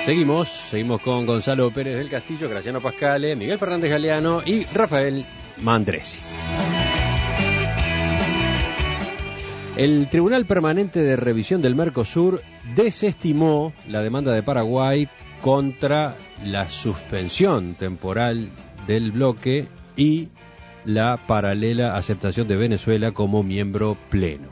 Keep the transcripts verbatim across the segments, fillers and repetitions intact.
Seguimos, seguimos con Gonzalo Pérez del Castillo, Graciano Pascale, Miguel Fernández Galeano y Rafael Mandresi. El Tribunal Permanente de Revisión del Mercosur desestimó la demanda de Paraguay contra la suspensión temporal del bloque y la paralela aceptación de Venezuela como miembro pleno.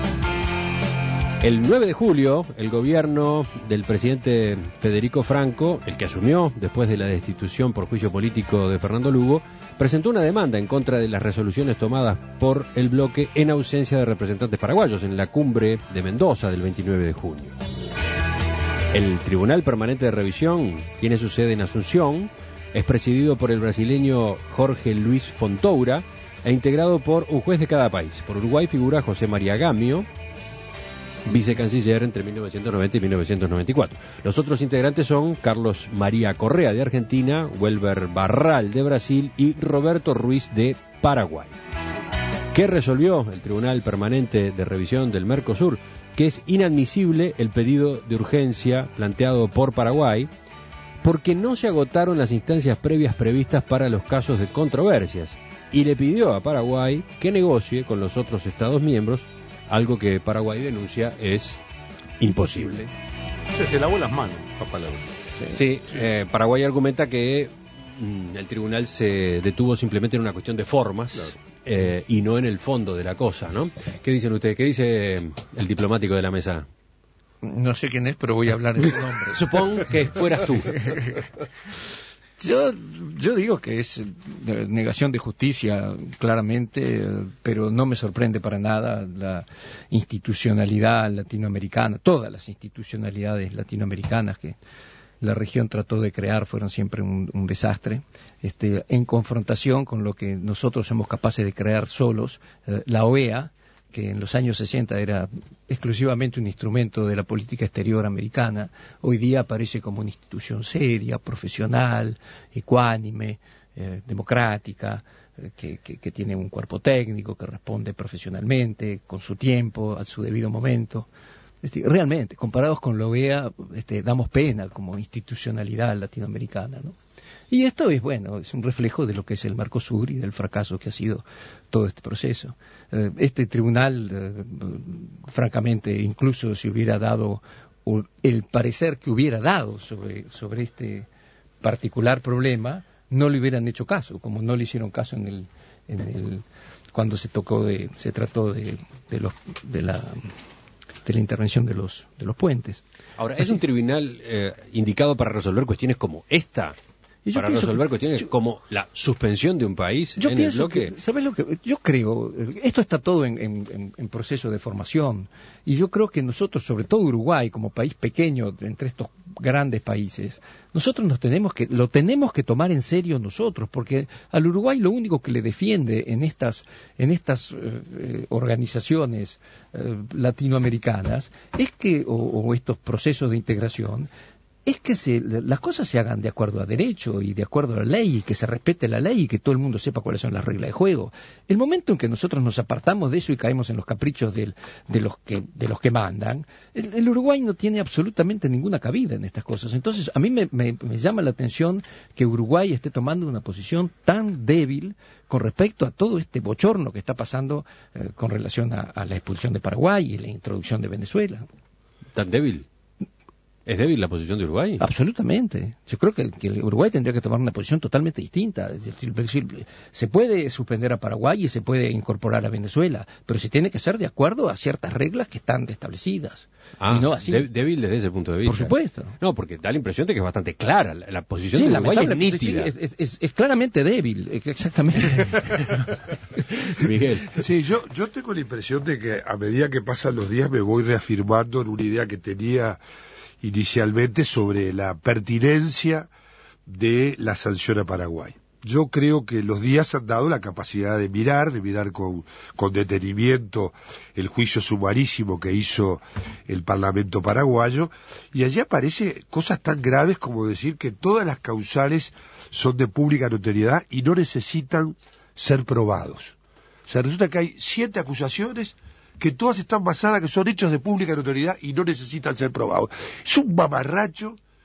El nueve de julio, el gobierno del presidente Federico Franco, el que asumió después de la destitución por juicio político de Fernando Lugo, presentó una demanda en contra de las resoluciones tomadas por el bloque en ausencia de representantes paraguayos en la cumbre de Mendoza del veintinueve de junio. El Tribunal Permanente de Revisión tiene su sede en Asunción, es presidido por el brasileño Jorge Luis Fontoura e integrado por un juez de cada país. Por Uruguay figura José María Gamio, vicecanciller entre mil novecientos noventa y mil novecientos noventa y cuatro. Los otros integrantes son Carlos María Correa de Argentina, Welber Barral de Brasil y Roberto Ruiz de Paraguay. ¿Qué resolvió el Tribunal Permanente de Revisión del Mercosur? Que es inadmisible el pedido de urgencia planteado por Paraguay porque no se agotaron las instancias previas previstas para los casos de controversias y le pidió a Paraguay que negocie con los otros Estados miembros, algo que Paraguay denuncia es imposible. Se, se lavó las manos, papá. Sí, sí. Eh, Paraguay argumenta que mm, el tribunal se detuvo simplemente en una cuestión de formas, claro. eh, y no en el fondo de la cosa, ¿no? ¿Qué dicen ustedes? ¿Qué dice el diplomático de la mesa? No sé quién es, pero voy a hablar en su nombre. Supongo que fueras tú. Yo, yo digo que es negación de justicia, claramente, pero no me sorprende para nada la institucionalidad latinoamericana. Todas las institucionalidades latinoamericanas que la región trató de crear fueron siempre un, un desastre, este, en confrontación con lo que nosotros somos capaces de crear solos. Eh, la O E A, que en los años sesenta era exclusivamente un instrumento de la política exterior americana, hoy día aparece como una institución seria, profesional, ecuánime, eh, democrática, eh, que, que, que tiene un cuerpo técnico, que responde profesionalmente, con su tiempo, a su debido momento. Este, realmente, comparados con la O E A, este, damos pena como institucionalidad latinoamericana, ¿no? Y esto es, bueno, es un reflejo de lo que es el Mercosur y del fracaso que ha sido todo este proceso. Eh, este tribunal, eh, francamente, incluso si hubiera dado o el parecer que hubiera dado sobre, sobre este particular problema, no le hubieran hecho caso, como no le hicieron caso en el, en el cuando se tocó de, se trató de, de los, de la de la intervención de los, de los puentes. Ahora, ¿es Así, un tribunal eh, indicado para resolver cuestiones como esta? Para resolver que, cuestiones yo, como la suspensión de un país yo en pienso el bloque. Que, ¿sabes lo que? Yo creo, esto está todo en, en, en proceso de formación, y yo creo que nosotros, sobre todo Uruguay, como país pequeño entre estos grandes países, nosotros nos tenemos que, lo tenemos que tomar en serio nosotros, porque al Uruguay lo único que le defiende en estas, en estas eh, organizaciones eh, latinoamericanas es que, o, o estos procesos de integración, es que se, las cosas se hagan de acuerdo a derecho y de acuerdo a la ley, y que se respete la ley y que todo el mundo sepa cuáles son las reglas de juego. El momento en que nosotros nos apartamos de eso y caemos en los caprichos del, de, los que, de los que mandan, el, el Uruguay no tiene absolutamente ninguna cabida en estas cosas. Entonces, a mí me, me, me llama la atención que Uruguay esté tomando una posición tan débil con respecto a todo este bochorno que está pasando eh, con relación a, a la expulsión de Paraguay y la introducción de Venezuela. ¿Tan débil? ¿Es débil la posición de Uruguay? Absolutamente. Yo creo que, que Uruguay tendría que tomar una posición totalmente distinta. Es decir, se puede suspender a Paraguay y se puede incorporar a Venezuela, pero se tiene que hacer de acuerdo a ciertas reglas que están establecidas. Ah, y no así. De, débil desde ese punto de vista. Por supuesto. No, porque da la impresión de que es bastante clara. La, la posición sí, de Uruguay es nítida. Sí, es, es, es claramente débil, exactamente. Miguel. Sí, yo, yo tengo la impresión de que a medida que pasan los días me voy reafirmando en una idea que tenía inicialmente sobre la pertinencia de la sanción a Paraguay. Yo creo que los días han dado la capacidad de mirar, de mirar con, con detenimiento el juicio sumarísimo que hizo el Parlamento paraguayo, y allí aparece cosas tan graves como decir que todas las causales son de pública notoriedad y no necesitan ser probados. O sea, resulta que hay siete acusaciones que todas están basadas, que son hechos de pública notoriedad y no necesitan ser probados. Es un mamarracho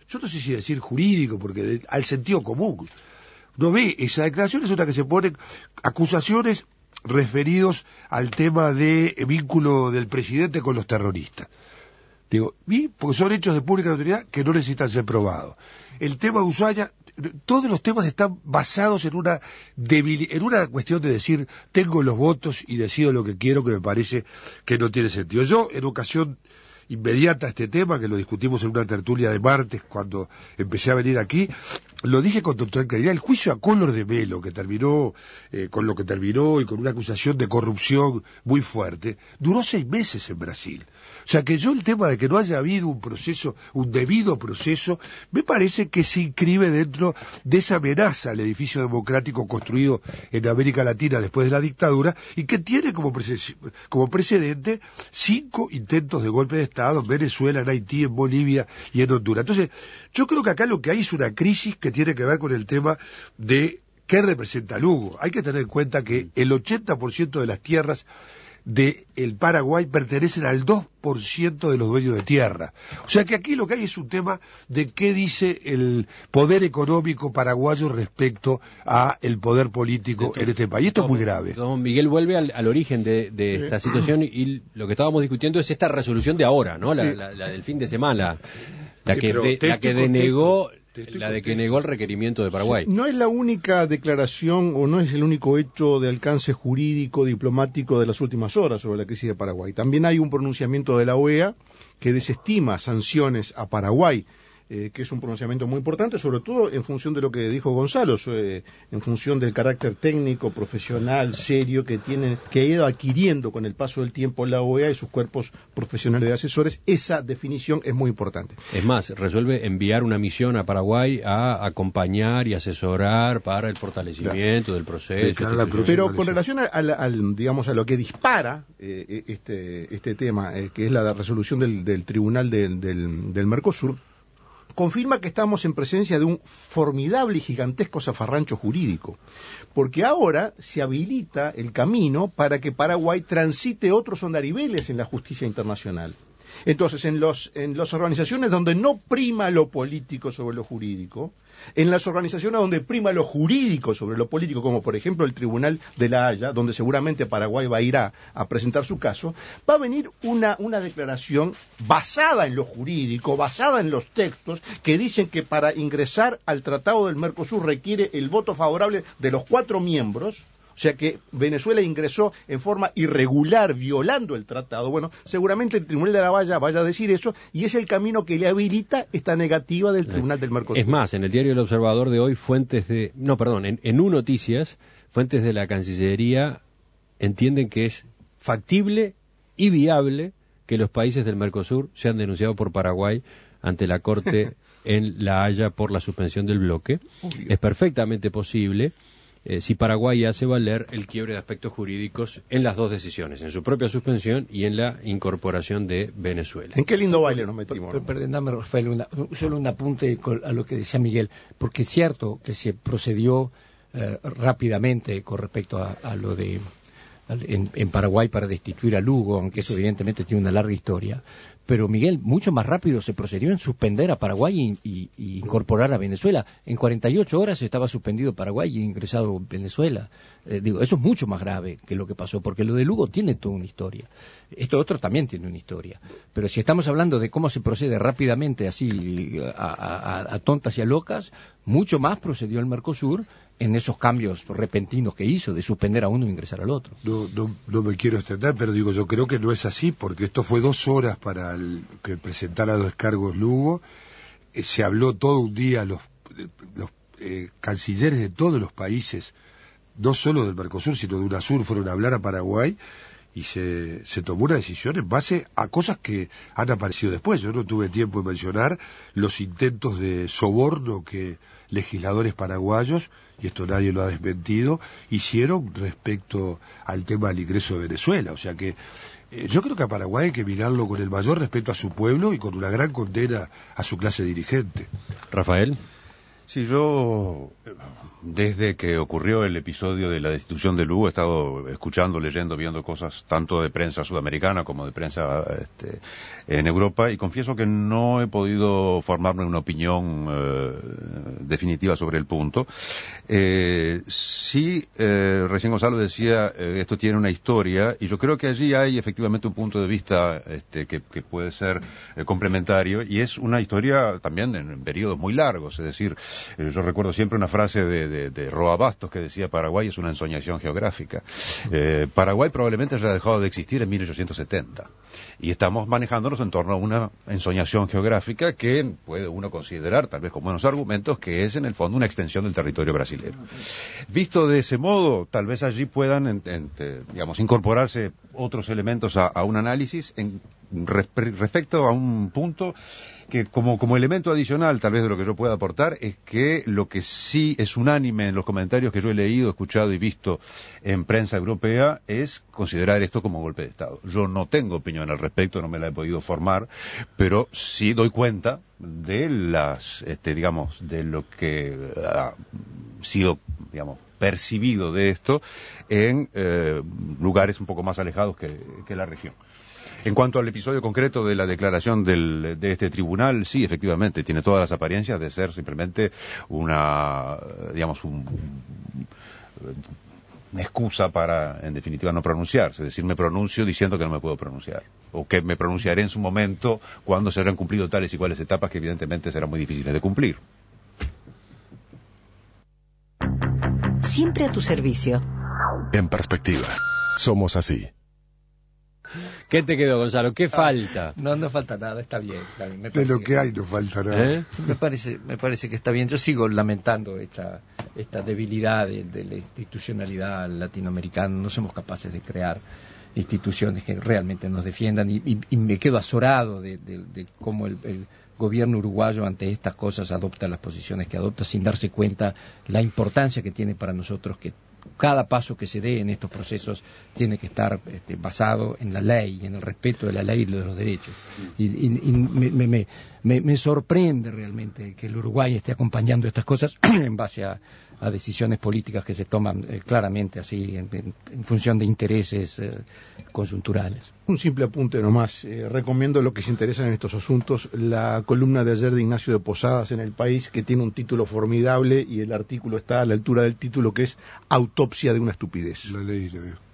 yo no sé si decir jurídico, porque de, al sentido común. No ve, esa declaración es una que se ponen acusaciones referidos al tema de vínculo del presidente con los terroristas. Digo, y porque son hechos de pública notoriedad que no necesitan ser probados. El tema de Ushuaia, todos los temas están basados en una debil, en una cuestión de decir, tengo los votos y decido lo que quiero, que me parece que no tiene sentido. Yo, en ocasión inmediata a este tema, que lo discutimos en una tertulia de martes cuando empecé a venir aquí, lo dije con total claridad, el juicio a Collor de Mello, que terminó eh, con lo que terminó y con una acusación de corrupción muy fuerte, duró seis meses en Brasil. O sea que yo el tema de que no haya habido un proceso, un debido proceso, me parece que se inscribe dentro de esa amenaza al edificio democrático construido en América Latina después de la dictadura y que tiene como, prece- como precedente cinco intentos de golpe de Estado en Venezuela, en Haití, en Bolivia y en Honduras. Entonces, yo creo que acá lo que hay es una crisis que tiene que ver con el tema de qué representa Lugo. Hay que tener en cuenta que el ochenta por ciento de las tierras del Paraguay pertenecen al dos por ciento de los dueños de tierra. O sea que aquí lo que hay es un tema de qué dice el poder económico paraguayo respecto a el poder político en este país. Esto es muy grave. Don Miguel vuelve al, al origen de, de esta situación y lo que estábamos discutiendo es esta resolución de ahora, ¿no? La, la, la del fin de semana, la Sí, que, pero de, te la estoy que contento. denegó Estoy la de que contento. negó el requerimiento de Paraguay. No es la única declaración o no es el único hecho de alcance jurídico, diplomático de las últimas horas sobre la crisis de Paraguay. También hay un pronunciamiento de la O E A que desestima sanciones a Paraguay, eh, que es un pronunciamiento muy importante, sobre todo en función de lo que dijo Gonzalo, eh, en función del carácter técnico, profesional, serio que tiene, que ha ido adquiriendo con el paso del tiempo la O E A y sus cuerpos profesionales de asesores. Esa definición es muy importante. Es más, resuelve enviar una misión a Paraguay a acompañar y asesorar para el fortalecimiento del proceso. De cara a la etcétera. próxima Pero elección. con relación al, al- al, digamos, a lo que dispara eh, este, este tema, eh, que es la resolución del, del Tribunal del, del, del Mercosur, confirma que estamos en presencia de un formidable y gigantesco zafarrancho jurídico, porque ahora se habilita el camino para que Paraguay transite otros andariveles en la justicia internacional. Entonces, en, los, en las organizaciones donde no prima lo político sobre lo jurídico, en las organizaciones donde prima lo jurídico sobre lo político, como por ejemplo el Tribunal de la Haya, donde seguramente Paraguay va a ir a, a presentar su caso, va a venir una, una declaración basada en lo jurídico, basada en los textos, que dicen que para ingresar al Tratado del Mercosur requiere el voto favorable de los cuatro miembros. O sea que Venezuela ingresó en forma irregular, violando el tratado. Bueno, seguramente el Tribunal de la Haya vaya a decir eso, y es el camino que le habilita esta negativa del Tribunal del Mercosur. Es más, en el diario El Observador de hoy, fuentes de... No, perdón, en, en U Noticias, fuentes de la Cancillería entienden que es factible y viable que los países del Mercosur sean denunciados por Paraguay ante la Corte en La Haya por la suspensión del bloque. Obvio. Es perfectamente posible eh, si Paraguay hace valer el quiebre de aspectos jurídicos en las dos decisiones, en su propia suspensión y en la incorporación de Venezuela. ¿En qué lindo baile nos metimos? Per- ¿no? Perdóname, Rafael, una- solo un apunte con- a lo que decía Miguel, porque es cierto que se procedió eh, rápidamente con respecto a, a lo de al- en, en Paraguay para destituir a Lugo, aunque eso evidentemente tiene una larga historia. Pero Miguel, mucho más rápido se procedió en suspender a Paraguay y, y- y incorporar a Venezuela. En cuarenta y ocho horas estaba suspendido Paraguay y ingresado Venezuela. Eh, digo, eso es mucho más grave que lo que pasó, porque lo de Lugo tiene toda una historia. Esto otro también tiene una historia. Pero si estamos hablando de cómo se procede rápidamente, así, a, a- a tontas y a locas, mucho más procedió el Mercosur en esos cambios repentinos que hizo, de suspender a uno e ingresar al otro. No, no, no me quiero extender, pero digo, yo creo que no es así, porque esto fue dos horas para el, que presentara los descargos Lugo. Eh, se habló todo un día, los, los eh, cancilleres de todos los países, no solo del Mercosur, sino de UNASUR, fueron a hablar a Paraguay y se, se tomó una decisión en base a cosas que han aparecido después. Yo no tuve tiempo de mencionar los intentos de soborno que legisladores paraguayos, y esto nadie lo ha desmentido, hicieron respecto al tema del ingreso de Venezuela. O sea que eh, yo creo que a Paraguay hay que mirarlo con el mayor respeto a su pueblo y con una gran condena a su clase dirigente. Rafael. Sí, yo desde que ocurrió el episodio de la destitución de Lugo he estado escuchando, leyendo, viendo cosas tanto de prensa sudamericana como de prensa este, en Europa, y confieso que no he podido formarme una opinión eh, definitiva sobre el punto. Eh, sí, eh, recién Gonzalo decía, eh, esto tiene una historia, y yo creo que allí hay efectivamente un punto de vista este, que, que puede ser eh, complementario, y es una historia también en, en periodos muy largos, es decir, yo recuerdo siempre una frase de, de, de Roa Bastos que decía: Paraguay es una ensoñación geográfica. Eh, Paraguay probablemente haya dejado de existir en mil ochocientos setenta. Y estamos manejándonos en torno a una ensoñación geográfica que puede uno considerar, tal vez con buenos argumentos, que es en el fondo una extensión del territorio brasilero. Visto de ese modo, tal vez allí puedan, en, en, digamos, incorporarse otros elementos a, a un análisis en, respecto a un punto que como, como elemento adicional, tal vez de lo que yo pueda aportar, es que lo que sí es unánime en los comentarios que yo he leído, escuchado y visto en prensa europea es considerar esto como golpe de Estado. Yo no tengo opinión al respecto, no me la he podido formar, pero sí doy cuenta de las, este, digamos, de lo que ha sido, digamos, percibido de esto en eh, lugares un poco más alejados que, que la región. En cuanto al episodio concreto de la declaración del, de este tribunal, sí, efectivamente, tiene todas las apariencias de ser simplemente una, digamos, un, una excusa para, en definitiva, no pronunciarse. Es decir, me pronuncio diciendo que no me puedo pronunciar. O que me pronunciaré en su momento cuando se habrán cumplido tales y cuales etapas que evidentemente serán muy difíciles de cumplir. Siempre a tu servicio. En perspectiva, somos así. ¿Qué te quedó, Gonzalo? ¿Qué falta? No, no falta nada, está bien. Está bien. Me De lo que, que hay no falta nada. ¿Eh? me parece, me parece que está bien. Yo sigo lamentando esta, esta debilidad de, de la institucionalidad latinoamericana. No somos capaces de crear instituciones que realmente nos defiendan, y, y, y me quedo azorado de, de, de cómo el, el gobierno uruguayo ante estas cosas adopta las posiciones que adopta sin darse cuenta la importancia que tiene para nosotros que cada paso que se dé en estos procesos tiene que estar este, basado en la ley, en el respeto de la ley y de los derechos. Y, y, y me, me, me, me sorprende realmente que el Uruguay esté acompañando estas cosas en base a, a decisiones políticas que se toman eh, claramente así, en, en, en función de intereses eh, conjunturales. Un simple apunte nomás. Eh, recomiendo a los que se interesan en estos asuntos la columna de ayer de Ignacio de Posadas en El País, que tiene un título formidable y el artículo está a la altura del título, que es Autopsia de una estupidez. La leí, la veo.